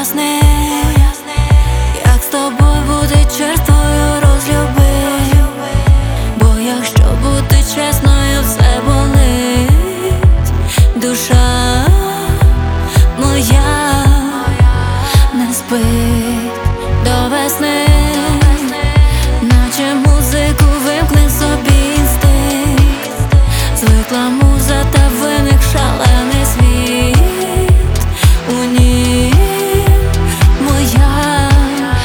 Поясни, як з тобою бути черствою, розлюби. Бо якщо бути чесною, все болить. Душа моя не спить до весни, наче музику вимкни собі інстинкт. Звикла муза, та виник шалений світ. У ній моя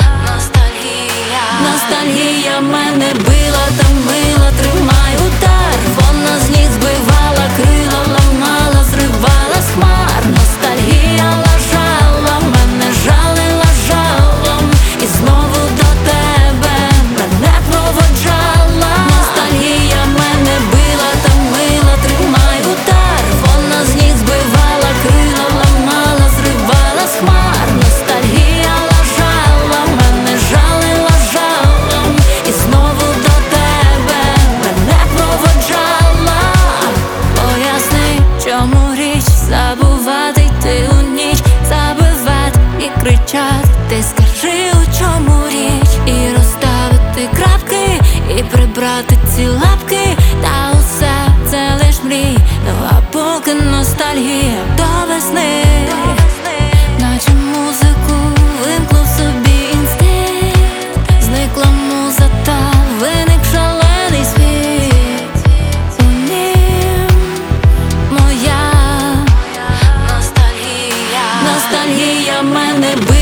ностальгія мене била та мила, тримай удар. Вона з ніг збивала крила, ламала, зривала з хмар. Ностальгія лажала, мене жалила жалом, і знову до тебе мене проводжала. Ностальгія мене била та мила, тримай удар. Вона з ніг збивала крила, ламала, зривала з хмар. Ностальгія лажала, мене жалила жалом, і знову до тебе мене проводжала. Поясни, чому річ забувати йти у ніч, забивати і кричати. Ти скажи, у чому річ, і розставити крапки, і прибрати ці лапки. Та усе це лиш мрій, ну а поки ностальгія до весни, наче музику вимкнув собі інстинкт. Зникла муза, та виник шалений світ. У нім моя ностальгія мене била.